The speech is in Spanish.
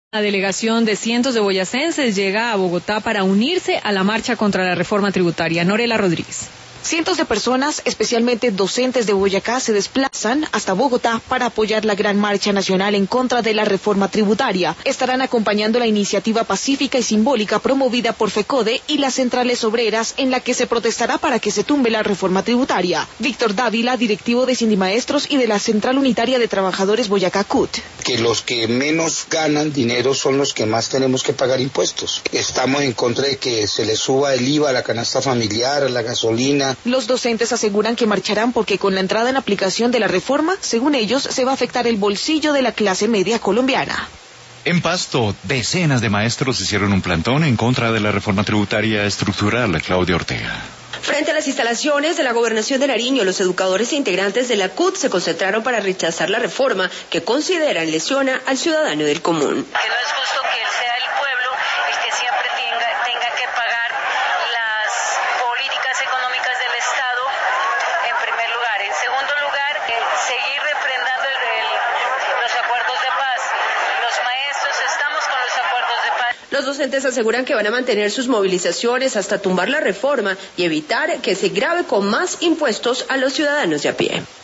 La delegación de cientos de boyacenses llega a Bogotá para unirse a la marcha contra la reforma tributaria. Norela Rodríguez. Cientos de personas, especialmente docentes de Boyacá, se desplazan hasta Bogotá para apoyar la gran marcha nacional en contra de la reforma tributaria. Estarán acompañando la iniciativa pacífica y simbólica promovida por FECODE y las centrales obreras, en la que se protestará para que se tumbe la reforma tributaria. Víctor Dávila, directivo de Sindimaestros y de la Central Unitaria de Trabajadores Boyacá CUT. Que los que menos ganan dinero son los que más tenemos que pagar impuestos. Estamos en contra de que se les suba el IVA a la canasta familiar, a la gasolina. Los docentes aseguran que marcharán porque con la entrada en aplicación de la reforma, según ellos, se va a afectar el bolsillo de la clase media colombiana. En Pasto, decenas de maestros hicieron un plantón en contra de la reforma tributaria estructural. Claudia Ortega. Frente a las instalaciones de la Gobernación de Nariño, los educadores e integrantes de la CUT se concentraron para rechazar la reforma que consideran lesiona al ciudadano del común. Que no es justo que sea el pueblo el que siempre tenga que pagar las políticas económicas del Estado en primer lugar. En segundo lugar, seguir refrendando los acuerdos de paz. Los maestros estamos con los acuerdos de paz. Los docentes aseguran que van a mantener sus movilizaciones hasta tumbar la reforma y evitar que se grave con más impuestos a los ciudadanos de a pie.